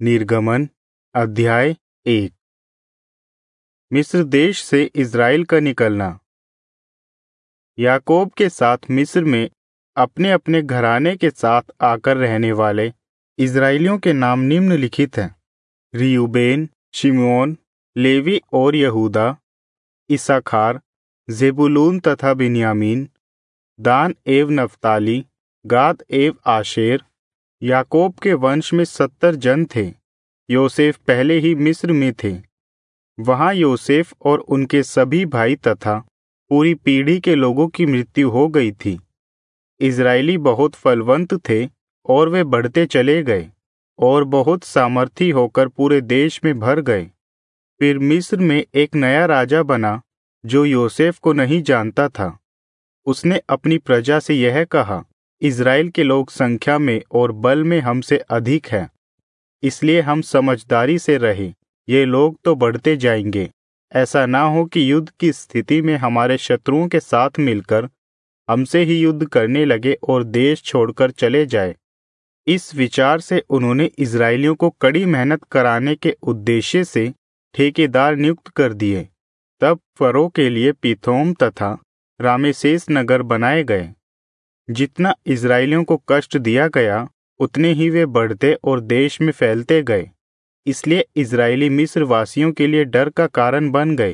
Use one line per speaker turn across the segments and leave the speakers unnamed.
निर्गमन अध्याय 1। मिस्र देश से इज़राइल का निकलना। याकूब के साथ मिस्र में अपने अपने घराने के साथ आकर रहने वाले इज़राइलियों के नाम निम्नलिखित हैं: रियूबेन, शिमोन, लेवी और यहूदा, इस्साकार, ज़ेबुलून तथा बिन्यामीन, दान एवं नप्ताली, गाद एवं आशेर। याकूब के वंश में 70 जन थे। योसेफ पहले ही मिस्र में थे। वहां योसेफ और उनके सभी भाई तथा पूरी पीढ़ी के लोगों की मृत्यु हो गई थी। इज़राइली बहुत फलवंत थे और वे बढ़ते चले गए और बहुत सामर्थी होकर पूरे देश में भर गए। फिर मिस्र में एक नया राजा बना जो योसेफ को नहीं जानता था। उसने अपनी प्रजा से यह कहा, इज़राइल के लोग संख्या में और बल में हमसे अधिक हैं, इसलिए हम समझदारी से रहें। ये लोग तो बढ़ते जाएंगे। ऐसा ना हो कि युद्ध की स्थिति में हमारे शत्रुओं के साथ मिलकर हमसे ही युद्ध करने लगे और देश छोड़कर चले जाए। इस विचार से उन्होंने इज़राइलियों को कड़ी मेहनत कराने के उद्देश्य से ठेकेदार नियुक्त कर दिए। तब फरो के लिए पीथोम तथा रामेसेस नगर बनाए गए। जितना इज़राइलियों को कष्ट दिया गया, उतने ही वे बढ़ते और देश में फैलते गए। इसलिए इज़राइली मिस्र वासियों के लिए डर का कारण बन गए।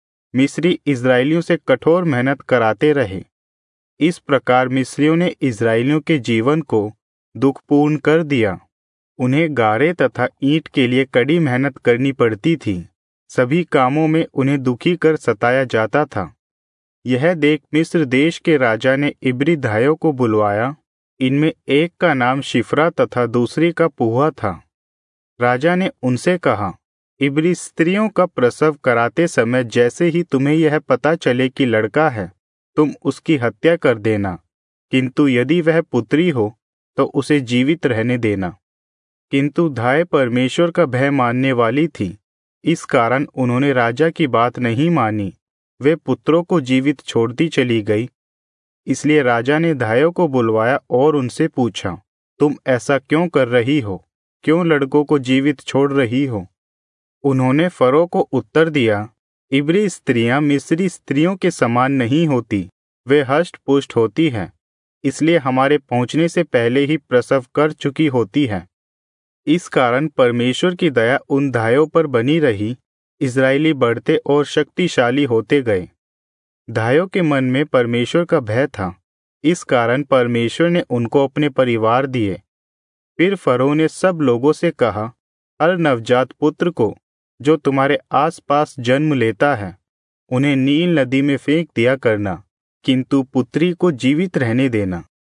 मिस्री इज़राइलियों से कठोर मेहनत कराते रहे। इस प्रकार मिस्रियों ने इज़राइलियों के जीवन को दुखपूर्ण कर दिया। उन्हें गारे तथा ईंट के लिए कड़ी मेहनत करनी पड़ती थी। सभी कामों में उन्हें दुखी कर सताया जाता था। यह देख मिस्र देश के राजा ने इब्री दाइयों को बुलवाया। इनमें एक का नाम शिफ्रा तथा दूसरी का पुआ था। राजा ने उनसे कहा, इब्री स्त्रियों का प्रसव कराते समय जैसे ही तुम्हें यह पता चले कि लड़का है, तुम उसकी हत्या कर देना, किंतु यदि वह पुत्री हो तो उसे जीवित रहने देना। किंतु दाई परमेश्वर का भय मानने वाली थी, इस कारण उन्होंने राजा की बात नहीं मानी। वे पुत्रों को जीवित छोड़ती चली गई। इसलिए राजा ने दाइयों को बुलवाया और उनसे पूछा, तुम ऐसा क्यों कर रही हो? क्यों लड़कों को जीवित छोड़ रही हो? उन्होंने फरो को उत्तर दिया, इब्री स्त्रियां मिस्री स्त्रियों के समान नहीं होती। वे हष्ट पुष्ट होती हैं, इसलिए हमारे पहुंचने से पहले ही प्रसव कर चुकी होती हैं। इस कारण परमेश्वर की दया उन दाइयों पर बनी रही। इज़राइली बढ़ते और शक्तिशाली होते गए। दाइयों के मन में परमेश्वर का भय था, इस कारण परमेश्वर ने उनको अपने परिवार दिए। फिर फरो ने सब लोगों से कहा, हर नवजात पुत्र को जो तुम्हारे आसपास जन्म लेता है, उन्हें नील नदी में फेंक दिया करना, किंतु पुत्री को जीवित रहने देना।